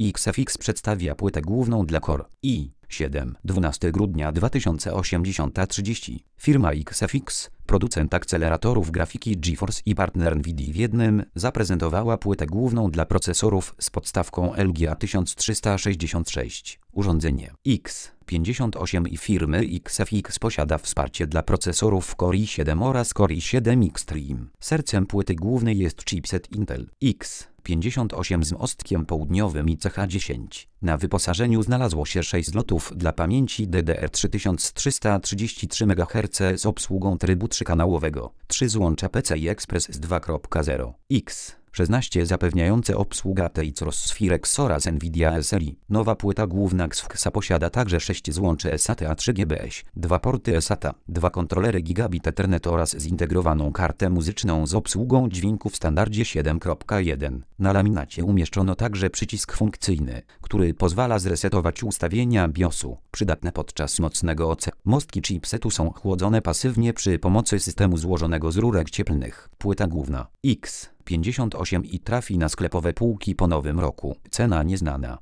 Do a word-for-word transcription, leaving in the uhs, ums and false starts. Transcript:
X F X przedstawia płytę główną dla Core i siedem. dwunastego grudnia dwa tysiące osiemdziesiąt trzydzieści. Firma X F X, producent akceleratorów grafiki GeForce i partner NVIDIA w jednym, zaprezentowała płytę główną dla procesorów z podstawką L G A tysiąc trzysta sześćdziesiąt sześć. Urządzenie X pięćdziesiąt osiem i firmy X F X posiada wsparcie dla procesorów Core i siedem oraz Core i siedem Extreme. Sercem płyty głównej jest chipset Intel X pięćdziesiąt osiem z mostkiem południowym i C H dziesięć. Na wyposażeniu znalazło się sześć slotów dla pamięci D D R trzy tysiące trzysta trzydzieści trzy megaherce z obsługą trybu trzykanałowego, trzy złącza P C I Express z dwa kropka zero. X szesnaście zapewniające obsługę T I C Ross Firex oraz NVIDIA S L I. Nowa płyta główna X F X posiada także sześć złączy SATA trzy G B S, dwa porty SATA, dwa kontrolery Gigabit Ethernet oraz zintegrowaną kartę muzyczną z obsługą dźwięku w standardzie siedem kropka jeden. Na laminacie umieszczono także przycisk funkcyjny, który pozwala zresetować ustawienia BIOSu, przydatne podczas mocnego O C. Mostki chipsetu są chłodzone pasywnie przy pomocy systemu złożonego z rurek cieplnych. Płyta główna X pięćdziesiąt osiem i trafi na sklepowe półki po nowym roku. Cena nieznana.